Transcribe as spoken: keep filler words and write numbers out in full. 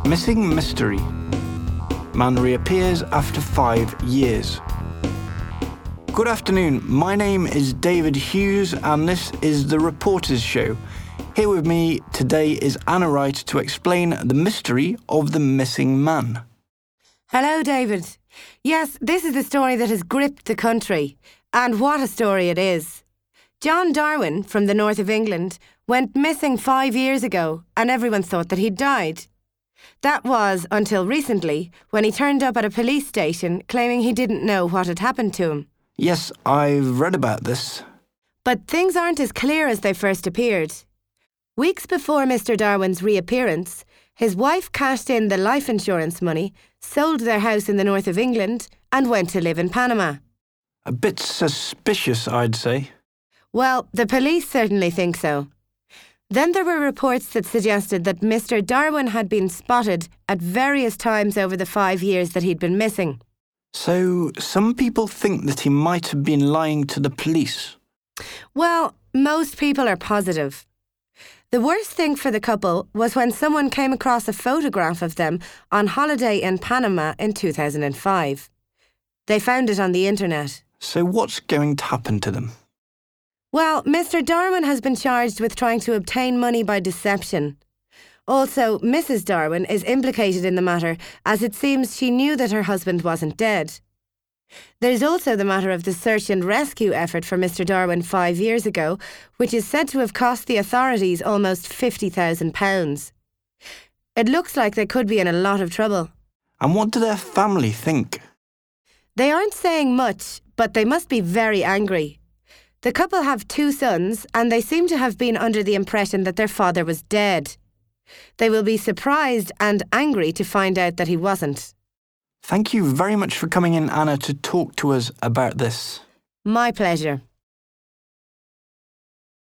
Missing mystery. Man reappears after five years. Good afternoon, my name is David Hughes and this is The Reporters Show. Here with me today is Anna Wright to explain the mystery of the missing man. Hello, David. Yes, this is the story that has gripped the country. And what a story it is. John Darwin, from the north of England, went missing five years ago and everyone thought that he'd died. That was until recently, when he turned up at a police station claiming he didn't know what had happened to him. Yes, I've read about this. But things aren't as clear as they first appeared. Weeks before Mister Darwin's reappearance, his wife cashed in the life insurance money, sold their house in the north of England, and went to live in Panama. A bit suspicious, I'd say. Well, the police certainly think so. Then there were reports that suggested that Mister Darwin had been spotted at various times over the five years that he'd been missing. So, some people think that he might have been lying to the police. Well, most people are positive. The worst thing for the couple was when someone came across a photograph of them on holiday in Panama in two thousand five. They found it on the internet. So what's going to happen to them? Well, Mister Darwin has been charged with trying to obtain money by deception. Also, Missus Darwin is implicated in the matter, as it seems she knew that her husband wasn't dead. There's also the matter of the search and rescue effort for Mister Darwin five years ago, which is said to have cost the authorities almost fifty thousand pounds. It looks like they could be in a lot of trouble. And what do their family think? They aren't saying much, but they must be very angry. The couple have two sons, and they seem to have been under the impression that their father was dead. They will be surprised and angry to find out that he wasn't. Thank you very much for coming in, Anna, to talk to us about this. My pleasure.